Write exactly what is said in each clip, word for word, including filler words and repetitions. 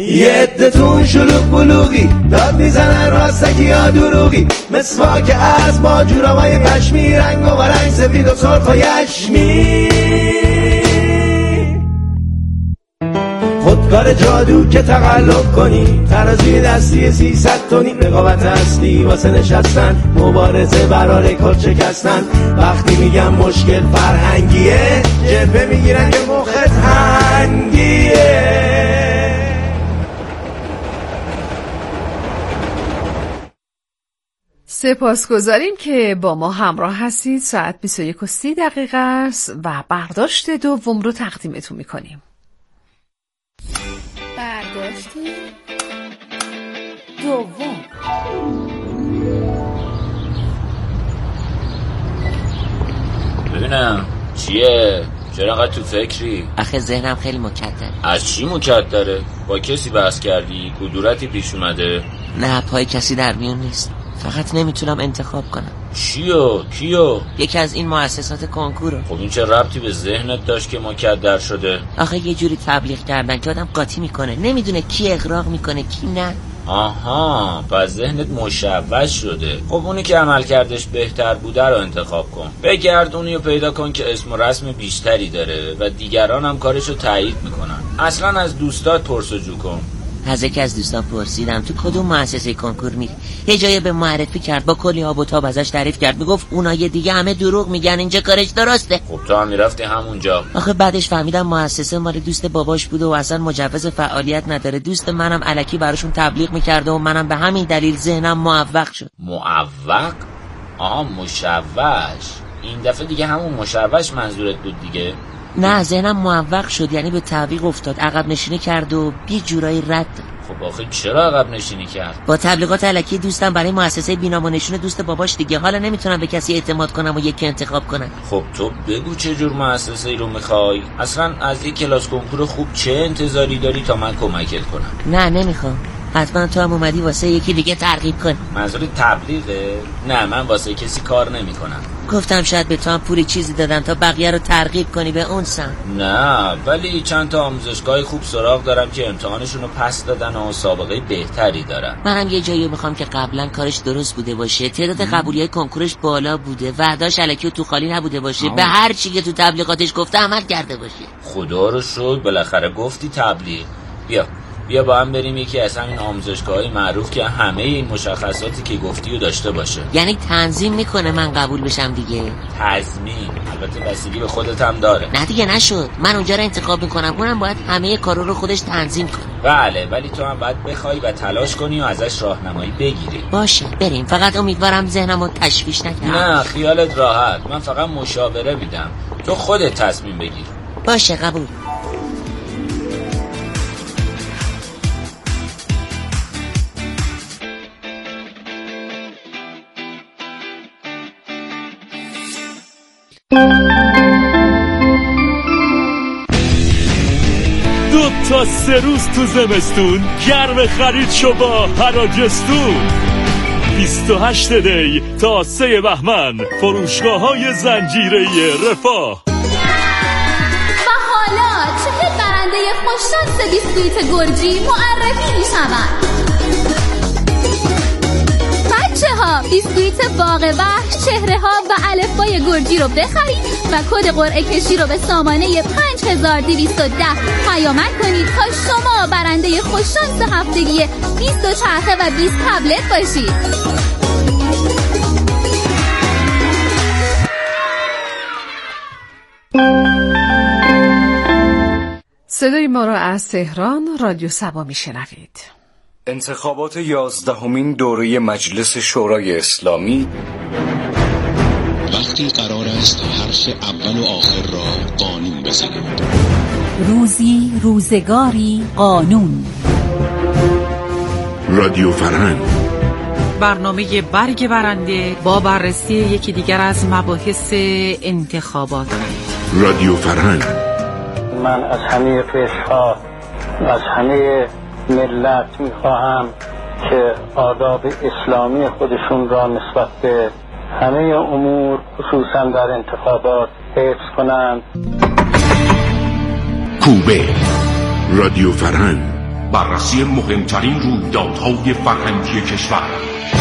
یه عدتون شلوغ بلوغی داد میزنن راستکی یا دروغی، مسواک از با جورابای پشمی، رنگ و رنگ سفید و سرخ و یشمی. خودکار جادو که تقلب کنی، ترازوی دستی سیصد تونی، رقابت هستی واسه نشستن، مبارزه برای رکورد شکستن. وقتی میگم مشکل فرهنگیه، جبهه میگیرن که مخت هنگیه. سپاسگزاریم که با ما همراه هستید. ساعت بیست و یک و سی دقیقه است و برداشت دوم رو تقدیمتون میکنیم. برداشت دوم. ببینم چیه؟ چرا انقدر تو فکری؟ آخه ذهنم خیلی مکدره. از چی مکدره؟ با کسی بحث کردی؟ کدورتی پیش اومده؟ نه، پای کسی در میون نیست، فقط نمیتونم انتخاب کنم. چیو؟ کیو؟ یکی از این مؤسسات کنکورو. خب این چه ربطی به ذهنت داشت که مکدر شده؟ آخه یه جوری تبلیغ کردن که آدم قاطی میکنه، نمیدونه کی اغراق میکنه کی نه. آها، پس ذهنت مشوش شده. خب اونی که عمل کردش بهتر بوده رو انتخاب کن. بگرد اونی رو پیدا کن که اسم و رسم بیشتری داره و دیگران هم کارشو تایید میکنن. اصلا از دوستات پرسجو کن. از یکی از دوستان پرسیدم تو کدوم مؤسسه کنکور میری، یه جایی به معرفی کرد، با کلی آب و تاب ازش تعریف کرد، میگفت اونای دیگه همه دروغ میگن، اینجا کارش درسته. خب تو هم میرفتی همونجا. آخه بعدش فهمیدم مؤسسه مال دوست باباش بوده و اصلا مجوز فعالیت نداره. دوست منم الکی براشون تبلیغ میکرده و منم به همین دلیل ذهنم معوق شد. معوق؟ آها، مشوش. این دفعه دیگه همون مشوش منظورت بود دیگه؟ نه، ذهنم معوق شد، یعنی به تعویق افتاد، عقب نشینی کرد و یه جورایی رد. خب آخه چرا عقب نشینی کرد؟ با تبلیغات الکی دوستم برای مؤسسه بینام و نشون دوست باباش دیگه. حالا نمیتونم به کسی اعتماد کنم و یکی انتخاب کنم. خب تو بگو چه جور مؤسسه‌ای رو میخوای؟ اصلا از یک کلاس کنکور خوب چه انتظاری داری تا من کمکت کنم؟ نه نمیخوام، حتما تو هم اومدی واسه یکی دیگه ترغیب کن. منظور تبلیغه؟ نه، من واسه کسی کار نمیکنم. گفتم شاید به تو هم پولی چیزی دادم تا بقیه رو ترغیب کنی به اون سم. نه، ولی چند تا آموزشگاه خوب سراغ دارم که امتحانشون رو پس دادن و سابقه بهتری دارن. منم یه جایی میخوام که قبلا کارش درست بوده باشه، تعداد قبولیای کنکورش بالا بوده، وعده‌اش الکی و تو خالی نبوده باشه، آه. به هر چی که تو تبلیغاتش گفته عمل کرده باشه. خدا رو شکر بالاخره گفتی تبلیغ. بیا بیا با هم بریم یکی از همین آموزشگاه‌های معروف که همه این مشخصاتی که گفتی رو داشته باشه. یعنی تنظیم میکنه من قبول بشم دیگه؟ تضمین؟ البته بستگی به خودت هم داره. نه دیگه نشد، من اونجا رو انتخاب میکنم، اونم باید همه کارا رو خودش تنظیم کنه. بله، ولی تو هم باید بخوای و تلاش کنی و ازش راهنمایی بگیری. باشه بریم، فقط امیدوارم ذهنمو تشویش نکنم. نه خیالت راحت، من فقط مشاوره میدم، تو خودت تصمیم بگیر. باشه قبول. دو تا سه روز تو زمستون گرم خرید شو با حراجستون. بیست و هشت دی تا سه بهمن فروشگاه های زنجیره رفاه. و حالا چه برنده خوششانس بیسکویت گرجی معرفی می شود. بچه ها بیسکویت باغ وحش چهره ها و الفبای گرجی رو بخرید و کد قرعه کشی رو به سامانه پنج هزار دویست و ده پیامک کنید تا شما برنده خوششانس هفتگی بیست چرخه و بیست تبلت باشید. صدای ما را از تهران رادیو صبا میشنوید. انتخابات یازدهمین دوره مجلس شورای اسلامی. وقتی قرار است حرف اول و آخر را قانون بزنند. روزی روزگاری قانون. رادیو فرهنگ، برنامه برگ برنده با بررسی یکی دیگر از مباحث انتخابات. رادیو فرهنگ. من از همه قشرها و از همه ملت میخواهم که آداب اسلامی خودشون را نسبت به همه امور خصوصا در انتخابات حفظ کنند. کوبه. رادیو فرهنگ. بررسی مهمترین رویدادهای فرهنگی کشور.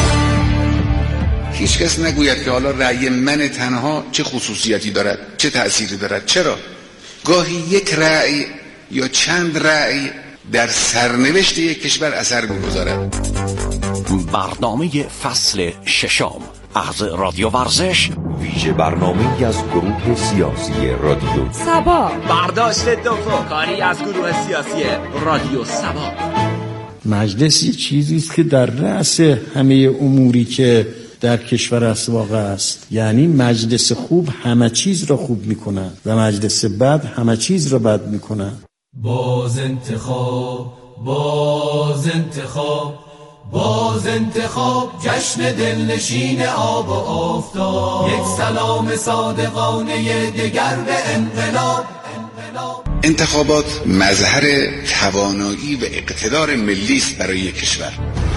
هیچ کس نگوید که حالا رأی من تنها چه خصوصیتی دارد، چه تأثیری دارد. چرا؟ گاهی یک رأی یا چند رأی در سرنوشت یک کشور اثر می‌گذارد. برنامه فصل ششم از رادیو ورزش، ویژه برنامه‌ای از گروه سیاسی رادیو سبا. برداشت دوم کاری از گروه سیاسی رادیو سبا. مجلس یه چیزی است که در رأس همه اموری که در کشور اسواق است. یعنی مجلس خوب همه چیز را خوب میکنه و مجلس بد همه چیز را بد میکنه. باز انتخاب، باز انتخاب، باز انتخاب، جشن دلنشین آب و آفتاب، یک سلام صادقانه دگر به انقلاب. انتخابات مظهر توانایی و اقتدار ملی است برای کشور.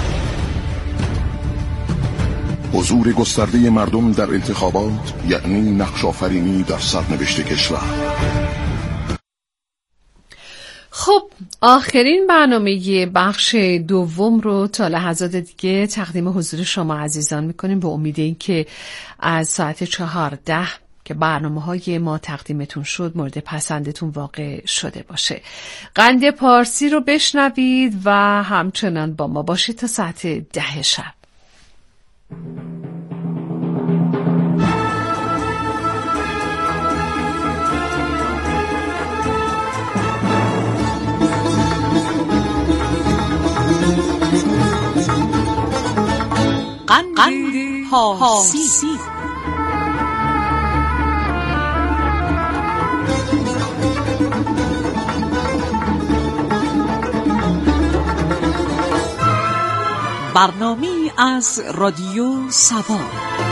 حضور گسترده مردم در انتخابات یعنی نقش آفرینی در سرنوشت کشور. خب آخرین برنامه بخش دوم رو تا لحظات دیگه تقدیم حضور شما عزیزان میکنیم، به امید این که از ساعت چهارده که برنامه های ما تقدیمتون شد مورد پسندتون واقع شده باشه. قند پارسی رو بشنوید و همچنان با ما باشید تا ساعت ده شب. قند پارسی. برنامه از رادیو سبا.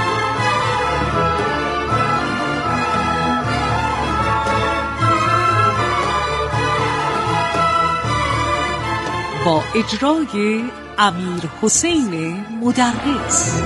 با اجرای امیر حسین مدرس.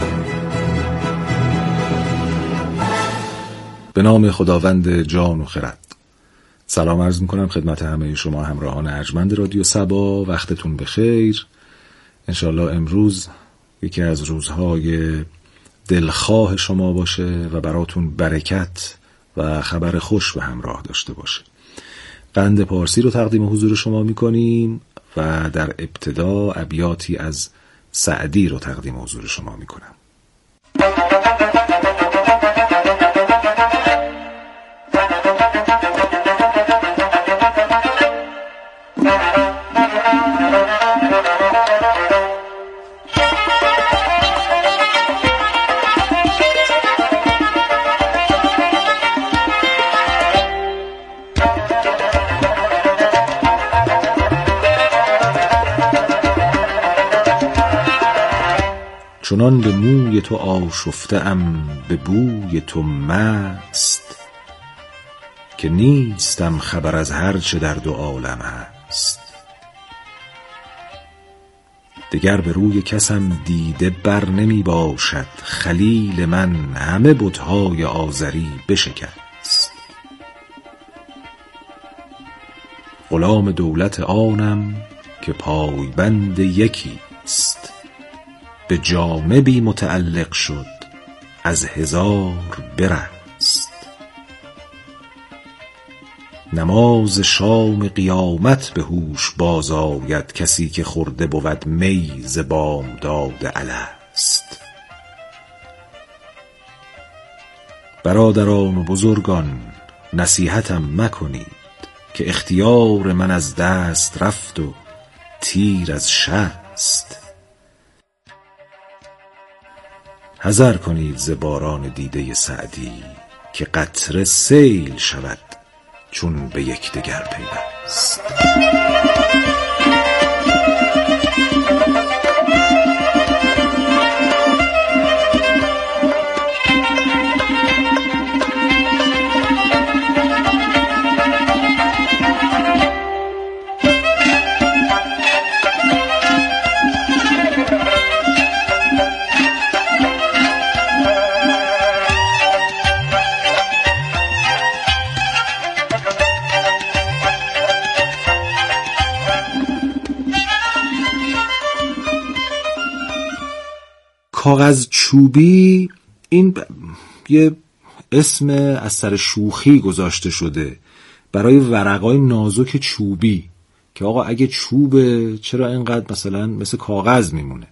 به نام خداوند جان و خرد. سلام عرض میکنم خدمت همه شما همراهان ارجمند رادیو سبا. وقتتون بخیر. انشالله امروز یکی از روزهای دلخواه شما باشه و براتون برکت و خبر خوش به همراه داشته باشه. قند پارسی رو تقدیم حضور شما میکنیم و در ابتدا ابیاتی از سعدی رو تقدیم حضور شما میکنم. چنان به موی تو آشفته ام به بوی تو مست، که نیستم خبر از هر چه در دو عالم هست. دگر به روی کسم دیده بر نمی باشد، خلیل من همه بت‌های آزری بشکست. غلام دولت آنم که پایبند یکیست، به جامه بی متعلق شد از هزار برست. نماز شام قیامت به هوش باز آید، کسی که خورده بود می ز بامداد الست. برادران و بزرگان نصیحتم مکنید، که اختیار من از دست رفت و تیر از شست. حذر کنید ز باران دیده سعدی، که قطره سیل شود چون به یکدیگر پیوست. کاغذ چوبی این ب... یه اسم از سر شوخی گذاشته شده برای ورقای نازک چوبی که آقا اگه چوبه چرا اینقدر مثلا مثل کاغذ میمونه،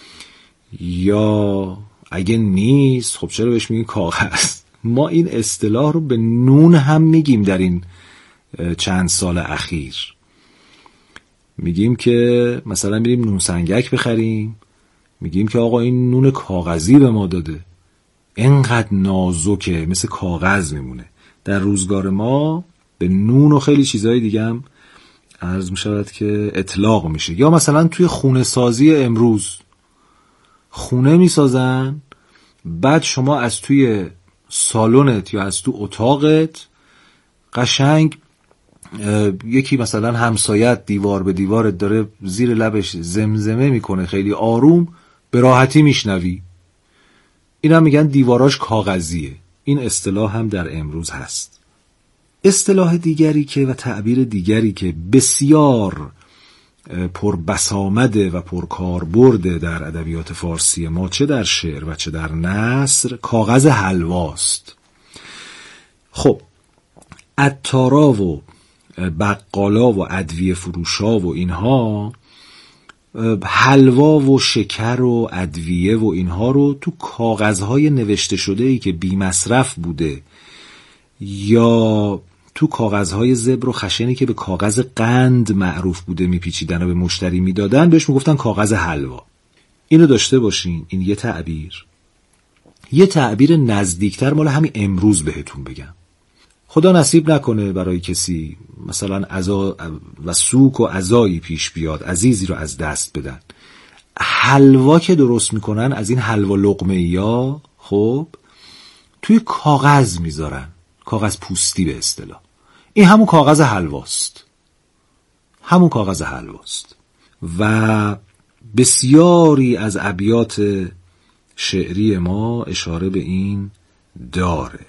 یا اگه نیست خب چرا بهش میگیم کاغذ. ما این اصطلاح رو به نون هم میگیم. در این چند سال اخیر میگیم که مثلا میریم نون سنگک بخریم، میگیم که آقا این نون کاغذی به ما داده، اینقدر نازکه مثل کاغذ میمونه. در روزگار ما به نون و خیلی چیزهای دیگه هم عرض میشود که اطلاق میشه. یا مثلا توی خونه سازی امروز خونه میسازن، بعد شما از توی سالنت یا از تو اتاقت قشنگ یکی مثلا همسایت دیوار به دیوارت داره زیر لبش زمزمه میکنه خیلی آروم، به راحتی میشنوی. این هم میگن دیواراش کاغذیه. این اصطلاح هم در امروز هست. اصطلاح دیگری که و تعبیر دیگری که بسیار پربسامده و پرکاربرد در ادبیات فارسی ما، چه در شعر و چه در نثر، کاغذ حلواست. خب عطارا و بقالا و ادویه فروشا و اینها حلوا و شکر و ادویه و اینها رو تو کاغذهای نوشته شده ای که بی مصرف بوده یا تو کاغذهای زبر و خشنی که به کاغذ قند معروف بوده میپیچیدن و به مشتری میدادن، بهش میگفتن کاغذ حلوا. اینو داشته باشین. این یه تعبیر. یه تعبیر نزدیکتر مال همین امروز بهتون بگم. خدا نصیب نکنه برای کسی مثلا عزا و سوک و عزایی پیش بیاد، عزیزی رو از دست بدن. حلوا که درست میکنن از این حلوا لقمه یا خب توی کاغذ میذارن، کاغذ پوستی به اصطلاح. این همون کاغذ حلواست. همون کاغذ حلواست. و بسیاری از ابیات شعری ما اشاره به این داره.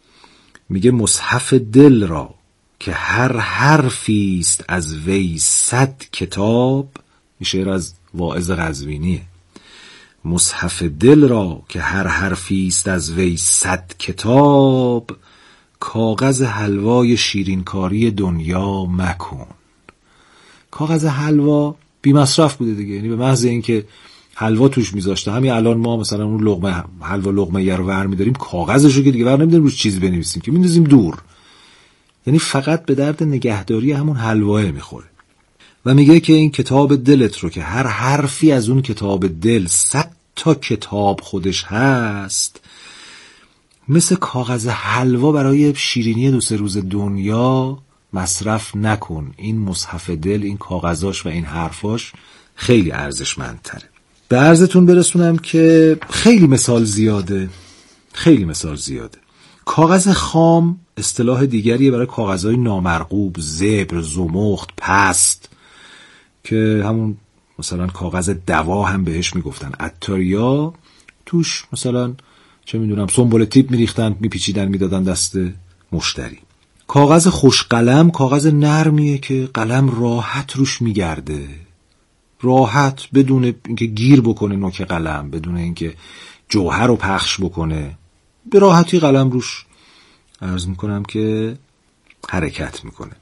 میگه مصحف دل را که هر حرفی است از وی صد کتاب. این شعر از واعظ قزوینیه. مصحف دل را که هر حرفی است از وی صد کتاب، کاغذ حلوای شیرینکاری دنیا مکن. کاغذ حلوا بی مصرف بوده دیگه، یعنی به محض اینکه حلوا توش میذاشته، همین الان ما مثلا اون لقمه حلوا لقمه یر ور میداریم، کاغذش رو که دیگه ور نمیداریم روش چیزی بنویسیم که میندازیم دور، یعنی فقط به درد نگهداری همون حلواه میخوره. و میگه که این کتاب دلت رو که هر حرفی از اون کتاب دل صد تا کتاب خودش هست، مثل کاغذ حلوا برای شیرینی دو سه روز دنیا مصرف نکن. این مصحف دل، این کاغذاش و این حرفاش خیلی ارزشمندتره. به عرضتون برسونم که خیلی مثال زیاده، خیلی مثال زیاده. کاغذ خام اصطلاح دیگریه برای کاغذهای نامرغوب، زبر، زمخت، پست، که همون مثلا کاغذ دوا هم بهش میگفتن. عطاریا توش مثلا چه میدونم سنبل تیپ میریختن، میپیچیدن، میدادن دست مشتری. کاغذ خوش قلم کاغذ نرمیه که قلم راحت روش میگرده، راحت، بدون اینکه گیر بکنه نوک قلم، بدون اینکه جوهر رو پخش بکنه، به راحتی قلم روش عرض میکنم که حرکت میکنه.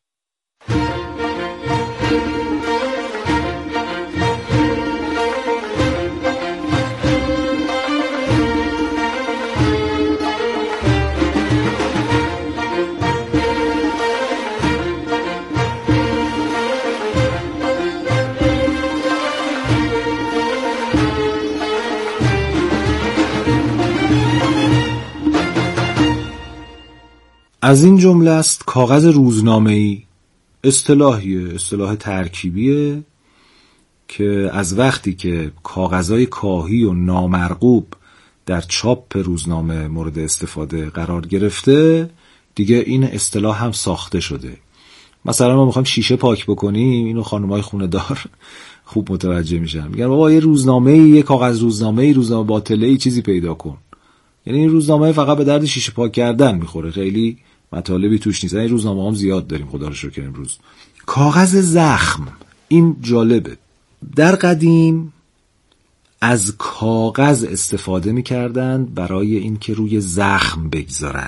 از این جمله است کاغذ روزنامه‌ای. اصطلاحیه، اصطلاح ترکیبیه که از وقتی که کاغذهای کاهی و نامرغوب در چاپ روزنامه مورد استفاده قرار گرفته، دیگه این اصطلاح هم ساخته شده. مثلا ما میخوایم شیشه پاک بکنیم، اینو خانمای خونه دار خوب متوجه میشن، میگن بابا یه روزنامه‌ای، یه کاغذ روزنامه‌ای، روزنامه باطله‌ای چیزی پیدا کن. یعنی این روزنامه فقط به درد شیشه پاک کردن میخوره، خیلی مطالبی توش نیست. این روزنامه هم زیاد داریم خدا رو شکر امروز. کاغذ زخم، این جالبه. در قدیم از کاغذ استفاده می‌کردند برای اینکه روی زخم بگذارن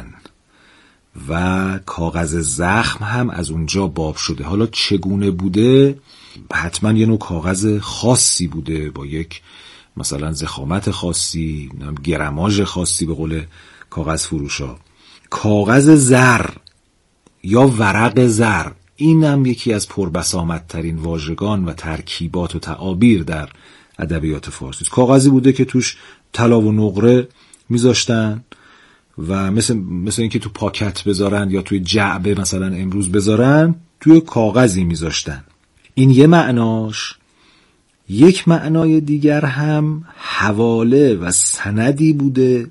و کاغذ زخم هم از اونجا باب شده. حالا چگونه بوده؟ حتما یه نوع کاغذ خاصی بوده با یک مثلا ضخامت خاصی، گرماژ خاصی به قول کاغذ فروشا. کاغذ زر یا ورق زر، این هم یکی از پربسامدترین واژگان و ترکیبات و تعابیر در ادبیات فارسی. کاغذی بوده که توش طلا و نقره میذاشتن و مثل مثل اینکه تو پاکت بذارن یا توی جعبه مثلا امروز بذارن، توی کاغذی میذاشتن. این یه معناش. یک معنای دیگر هم حواله و سندی بوده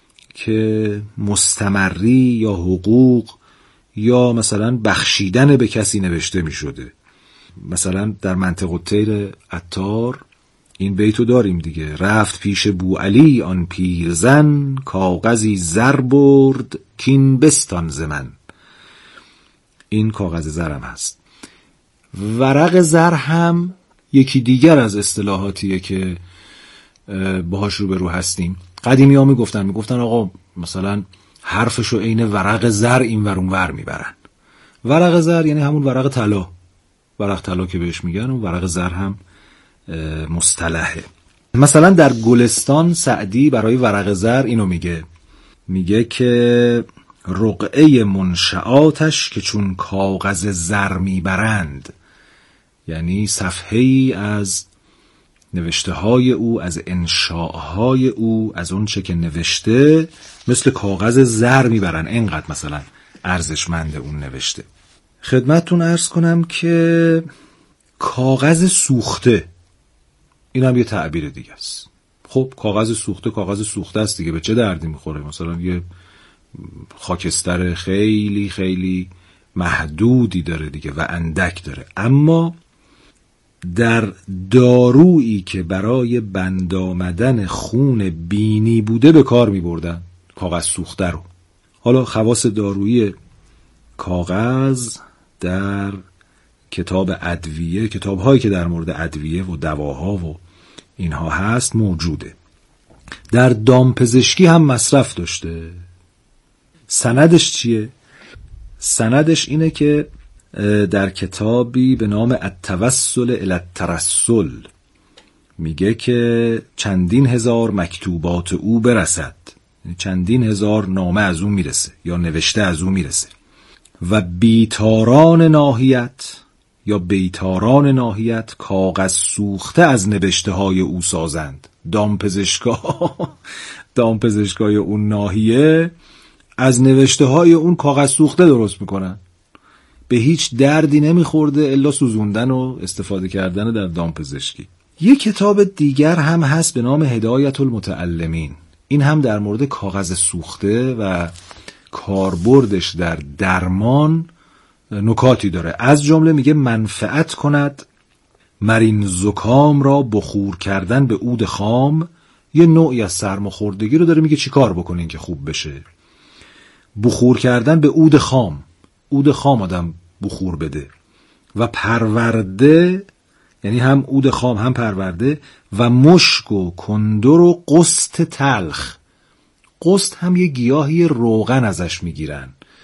که مستمری یا حقوق یا مثلا بخشیدن به کسی نوشته می شده. مثلا در منطق الطیر عطار این بیتو داریم دیگه: رفت پیش بوعلی آن پیرزن، کاغذی زر برد کین بستان ز من. این کاغذ زر هم هست. ورق زر هم یکی دیگر از اصطلاحاتیه که باهاش رو به رو هستیم. قدیمی ها میگفتن میگفتن آقا مثلا حرفشو عین ورق زر این ور اون ور میبرن. ورق زر یعنی همون ورق طلا، ورق طلا که بهش میگن، و ورق زر هم مصطلحه. مثلا در گلستان سعدی برای ورق زر اینو میگه، میگه که رقعه منشعاتش که چون کاغذ زر میبرند، یعنی صفحه‌ای از نوشته های او، از انشاءهای او، از اون چه که نوشته مثل کاغذ زر میبرن، اینقدر مثلا ارزشمند اون نوشته. خدمتتون عرض کنم که کاغذ سوخته، این هم یه تعبیر دیگه است. خب کاغذ سوخته کاغذ سوخته است دیگه، به چه دردی میخوره؟ مثلا یه خاکستر خیلی خیلی محدودی داره دیگه و اندک داره. اما در دارویی که برای بند آمدن خون بینی بوده به کار می بردن کاغذ سوخته رو. حالا خواص دارویی کاغذ در کتاب ادویه، کتاب هایی که در مورد ادویه و دواها و اینها هست موجوده. در دامپزشکی هم مصرف داشته. سندش چیه؟ سندش اینه که در کتابی به نام التوسل الی الترسل میگه که چندین هزار مکتوبات او برسد، چندین هزار نامه از او میرسه یا نوشته از او میرسه. و بیتاران ناحیت یا بیتاران ناحیت کاغذ سوخته از نوشته های او سازند. دامپزشکا دامپزشکای اون ناحیه از نوشته های اون کاغذ سوخته درست میکنن. به هیچ دردی نمیخورده الا سوزوندن و استفاده کردن در دامپزشکی. یک کتاب دیگر هم هست به نام هدایت المتعلمین. این هم در مورد کاغذ سوخته و کاربردش در درمان نکاتی داره. از جمله میگه منفعت کند مرین زکام را بخور کردن به عود خام. یه نوعی از سرماخوردگی رو داره، میگه چی کار بکنین که خوب بشه. بخور کردن به عود خام، عود خام آدم بخور بده. و پرورده، یعنی هم عود خام هم پرورده. و مشک و کندر و قسط تلخ. قسط هم یه گیاهی روغن ازش میگیرن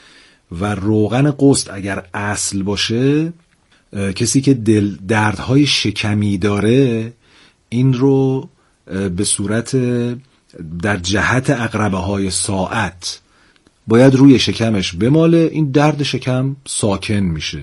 و روغن قسط اگر اصل باشه، کسی که دل دردهای شکمی داره این رو به صورت در جهت عقربه های ساعت باید روی شکمش بماله، این درد شکم ساکن میشه.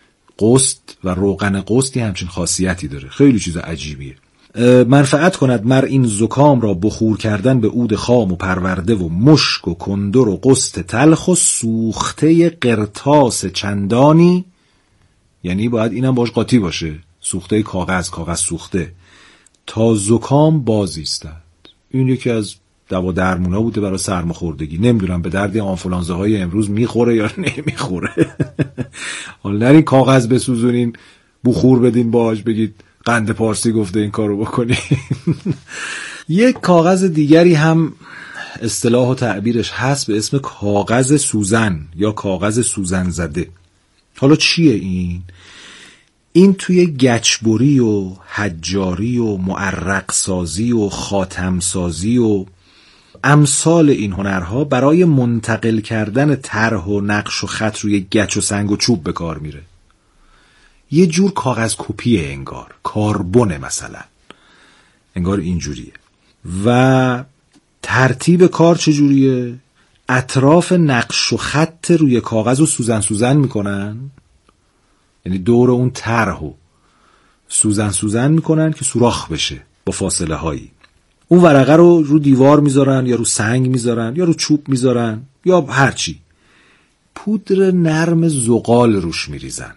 قسط و روغن قسطی همچین خاصیتی داره، خیلی چیز عجیبیه. منفعت کند مر این زکام را بخور کردن به عود خام و پرورده و مشک و کندر و قسط تلخ و سوخته قرطاس چندانی، یعنی باید اینم باش قاطی باشه، سوخته کاغذ، کاغذ سوخته، تا زکام باز ایستد. این یکی از دوا درمونا بوده برای سرماخوردگی. نمیدونم به درد آنفولانزا های امروز میخوره یا نمیخوره. حالا نرین کاغذ بسوزونین بخور بدین باش بگید قند پارسی گفته این کارو بکنی. یک کاغذ دیگری هم اصطلاح و تعبیرش هست به اسم کاغذ سوزن یا کاغذ سوزن زده. حالا چیه این؟ این توی گچبری و حجاری و معرق سازی و خاتم سازی و امثال این هنرها برای منتقل کردن طرح و نقش و خط روی گچ و سنگ و چوب به کار میره. یه جور کاغذ کپیه، انگار کاربونه مثلا، انگار اینجوریه. و ترتیب کار چجوریه؟ اطراف نقش و خط روی کاغذ رو سوزن سوزن میکنن، یعنی دور اون طرحو سوزن سوزن میکنن که سوراخ بشه با فاصله هایی. اون ورقه رو رو دیوار میذارن یا رو سنگ میذارن یا رو چوب میذارن یا هرچی. پودر نرم زغال روش میریزن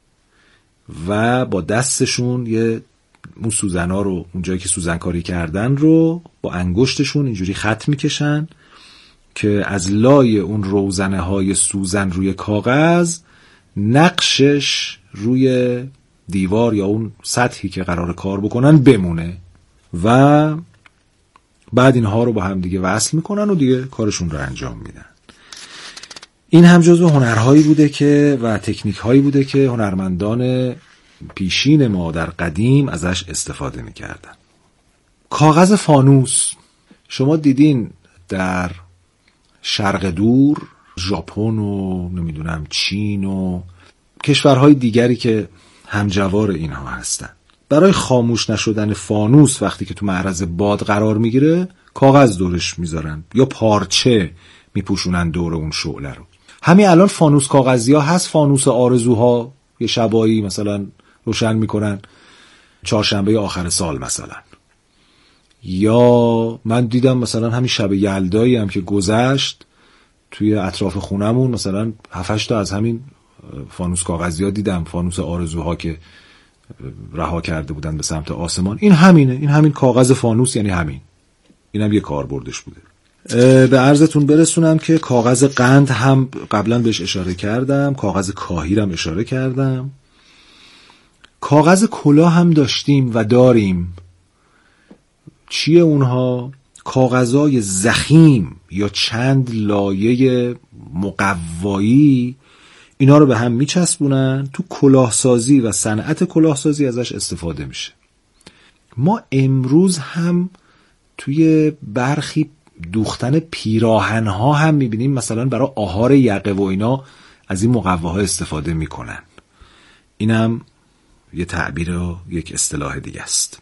و با دستشون یه اون سوزن‌ها رو، اون جایی که سوزن کاری کردن رو با انگشتشون اینجوری خط میکشن که از لای اون روزنه های سوزن روی کاغذ نقشش روی دیوار یا اون سطحی که قرار کار بکنن بمونه و بعد اینها رو با هم دیگه وصل میکنن و دیگه کارشون رو انجام میدن. این هم جزو هنرهایی بوده که و تکنیک هایی بوده که هنرمندان پیشین ما در قدیم ازش استفاده میکردن. کاغذ فانوس، شما دیدین در شرق دور، ژاپن و نمیدونم چین و کشورهای دیگری که همجوار اینها هستن، برای خاموش نشدن فانوس وقتی که تو معرض باد قرار میگیره کاغذ دورش میذارن یا پارچه میپوشونن دور اون شعله رو. همین الان فانوس کاغذی ها هست، فانوس آرزوها یه شبایی مثلا روشن میکنن چهارشنبه آخر سال مثلا. یا من دیدم مثلا همین شب یلدایی هم که گذشت توی اطراف خونمون مثلا هفت هشت تا از همین فانوس کاغذی ها دیدم، فانوس آرزوها که رها کرده بودن به سمت آسمان. این همینه، این همین کاغذ فانوس، یعنی همین. اینم یه کاربردش بوده. به عرضتون برسونم که کاغذ قند هم قبلا بهش اشاره کردم، کاغذ کاهی هم اشاره کردم، کاغذ کلاه هم داشتیم و داریم. چیه اونها؟ کاغذهای ضخیم یا چند لایه مقوایی، اینا رو به هم میچسبونن. تو کلاهسازی و صنعت کلاهسازی ازش استفاده میشه. ما امروز هم توی برخی دوختن پیراهن‌ها هم میبینیم مثلا برای آهار یقه و اینا از این مقواها استفاده میکنن. اینم یه تعبیر و یک اصطلاح دیگه است.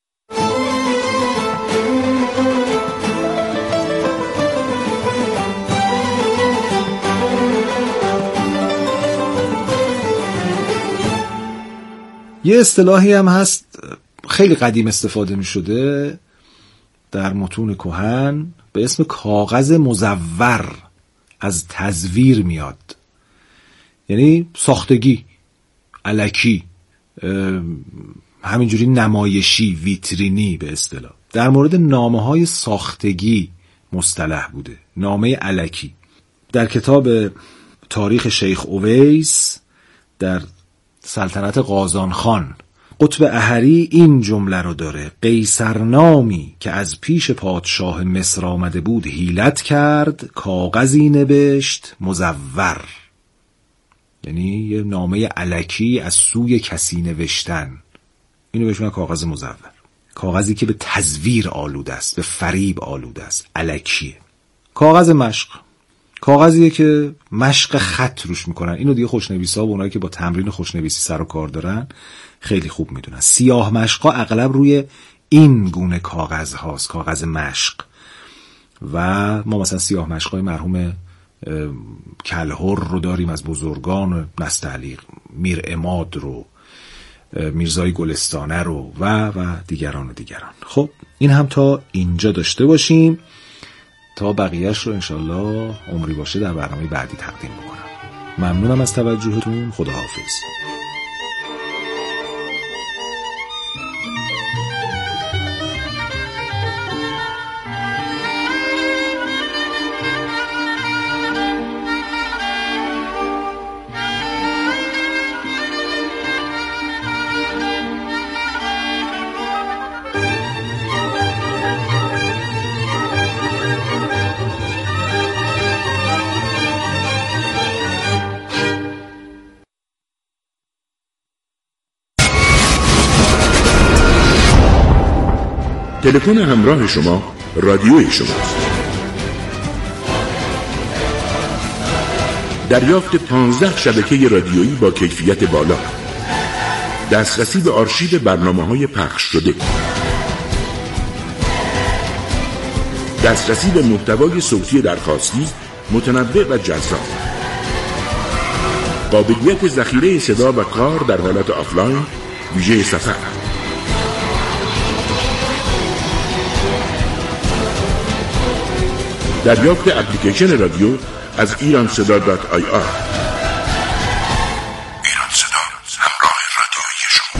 یه اصطلاحی هم هست خیلی قدیم استفاده می شده در متون کهن به اسم کاغذ مزور. از تزویر میاد، یعنی ساختگی، الکی، همینجوری نمایشی، ویترینی به اصطلاح. در مورد نامه های ساختگی مصطلح بوده، نامه الکی. در کتاب تاریخ شیخ اویس در سلطنت قازان خان، قطب احری این جمله رو داره: قیصرنامی که از پیش پادشاه مصر آمده بود حیلت کرد، کاغذی نبشت مزور. یعنی یه نامه الکی از سوی کسی نوشتن، اینو بهش میگن کاغذ مزور. کاغذی که به تزویر آلوده است، به فریب آلوده است، الکیه. کاغذ مشق، کاغذیه که مشق خط روش میکنن. اینو دیگه خوشنویسا و اونایی که با تمرین خوشنویسی سر و کار دارن خیلی خوب میدونن. سیاه مشقا اغلب روی این گونه کاغذ هاست، کاغذ مشق. و ما مثلا سیاه مشقای مرحوم کلهر رو داریم از بزرگان نستعلیق، میر عماد رو، میرزای گلستانه رو و و دیگران و دیگران. خب این هم تا اینجا داشته باشیم تا بقیهش رو انشالله عمری باشه در برنامه بعدی تقدیم بکنم. ممنونم از توجهتون. خداحافظ. تلفن همراه شما رادیوی شماست. دریافت پانزده شبکه رادیویی با کیفیت بالا، دسترسی به آرشیو برنامه‌های پخش شده، دسترسی به محتوای صوتی درخواستی متنوع و جذاب، قابلیت ذخیره صدا و کار در حالت آفلاین ویژه سفر، دریافت اپلیکیشن رادیو از ایران صدا دات آی آر. ایران صدا، همراه رادیوی شما.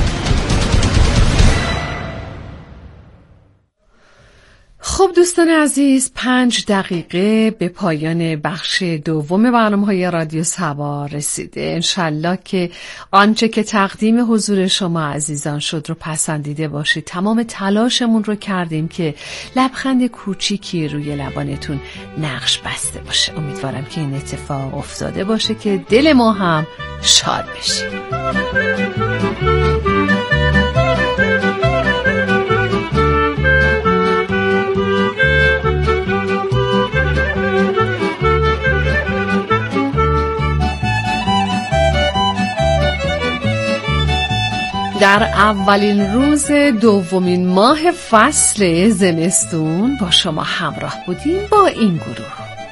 خب دوستان عزیز، پنج دقیقه به پایان بخش دوم برنامه‌های رادیو صبا رسیده. انشالله که آنچه که تقدیم حضور شما عزیزان شد رو پسندیده باشید. تمام تلاشمون رو کردیم که لبخند کوچیکی روی لبانتون نقش بسته باشه. امیدوارم که این اتفاق افتاده باشه که دل ما هم شاد بشه. در اولین روز دومین ماه فصل زمستون با شما همراه بودیم با این گروه.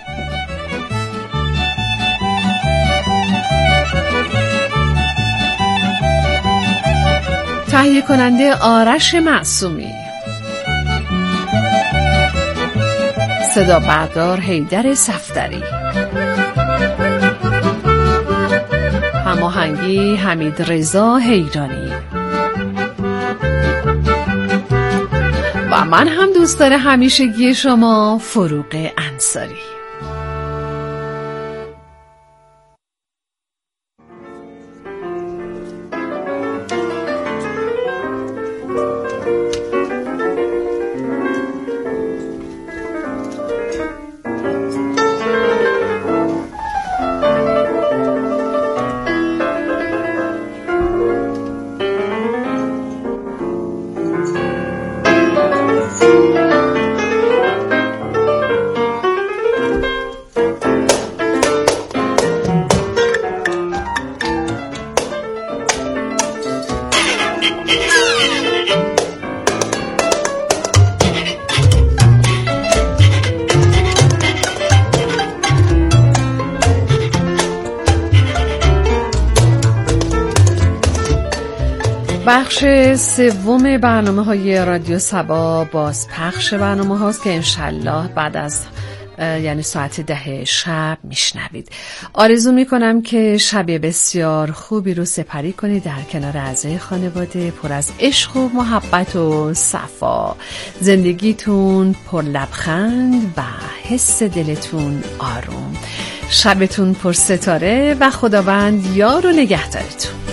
تهیه کننده آرش معصومی، صدا بردار حیدر صفدری، هماهنگی حمید رضا حیرانی و من هم دوستدار همیشگی شما فروغ انصاری. بخش سوم برنامه‌های رادیو صبا باز پخش برنامه هاست که انشالله بعد از یعنی ساعت ده شب میشنوید. آرزو میکنم که شب بسیار خوبی رو سپری کنید در کنار اعضای خانواده پر از عشق و محبت و صفا. زندگیتون پر لبخند و حس دلتون آروم. شبتون پر ستاره و خداوند یار و نگهدارتون.